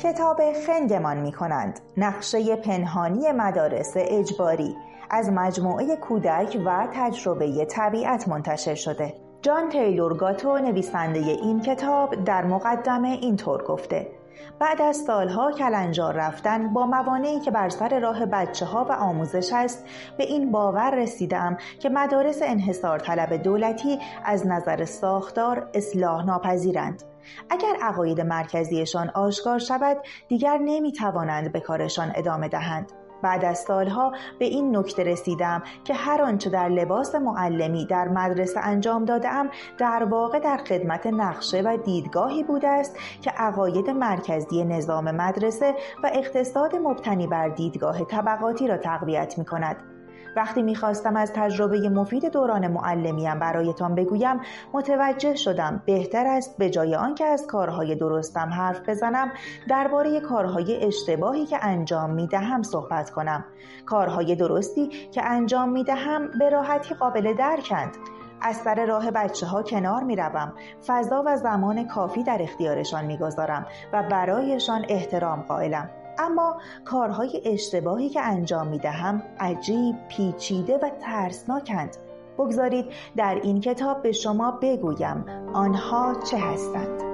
کتاب خنگمان می کنند، نقشه پنهانی مدارس اجباری، از مجموعه کودک و تجربه طبیعت منتشر شده. جان تیلور گاتو نویسنده این کتاب در مقدمه اینطور گفته: بعد از سالها کلنجار رفتن با موانعی که بر سر راه بچه‌ها و آموزش است، به این باور رسیدم که مدارس انحصار طلب دولتی از نظر ساختار اصلاح ناپذیرند. اگر عقاید مرکزیشان آشکار شود، دیگر نمی‌توانند به کارشان ادامه دهند. بعد از سالها به این نکته رسیدم که هر آنچه در لباس معلمی در مدرسه انجام دادم در واقع در خدمت نقشه و دیدگاهی بوده است که عقاید مرکزی نظام مدرسه و اقتصاد مبتنی بر دیدگاه طبقاتی را تقویت می کند. وقتی می‌خواستم از تجربه مفید دوران معلمیم برایتان بگویم، متوجه شدم بهتر است به جای آنکه از کارهای درستم حرف بزنم، درباره کارهای اشتباهی که انجام می‌دهم صحبت کنم. کارهای درستی که انجام می‌دهم به راحتی قابل درکند. از سر راه بچه‌ها کنار می‌روم، فضا و زمان کافی در اختیارشان می‌گذارم و برایشان احترام قائلم. اما کارهای اشتباهی که انجام می‌دهم عجیب، پیچیده و ترسناکند. بگذارید در این کتاب به شما بگویم آنها چه هستند.